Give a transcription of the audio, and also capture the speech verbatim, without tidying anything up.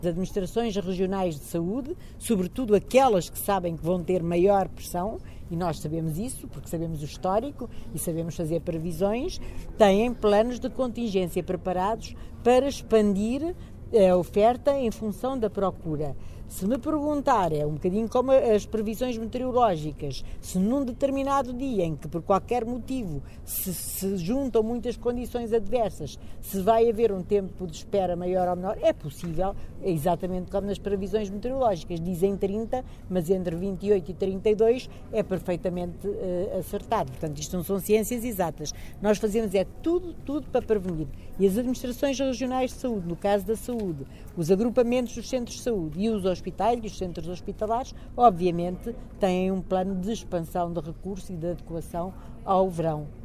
As administrações regionais de saúde, sobretudo aquelas que sabem que vão ter maior pressão, e nós sabemos isso, porque sabemos o histórico e sabemos fazer previsões, têm planos de contingência preparados para expandir a oferta em função da procura. Se me perguntar, é um bocadinho como as previsões meteorológicas, se num determinado dia em que por qualquer motivo se, se juntam muitas condições adversas, se vai haver um tempo de espera maior ou menor, é possível, é exatamente como nas previsões meteorológicas, dizem trinta, mas entre vinte e oito e trinta e dois é perfeitamente uh, acertado. Portanto, isto não são ciências exatas. Nós fazemos é tudo, tudo para prevenir. E as administrações regionais de saúde, no caso da saúde, os agrupamentos dos centros de saúde e os hospitais e os centros hospitalares, obviamente, têm um plano de expansão de recursos e de adequação ao verão.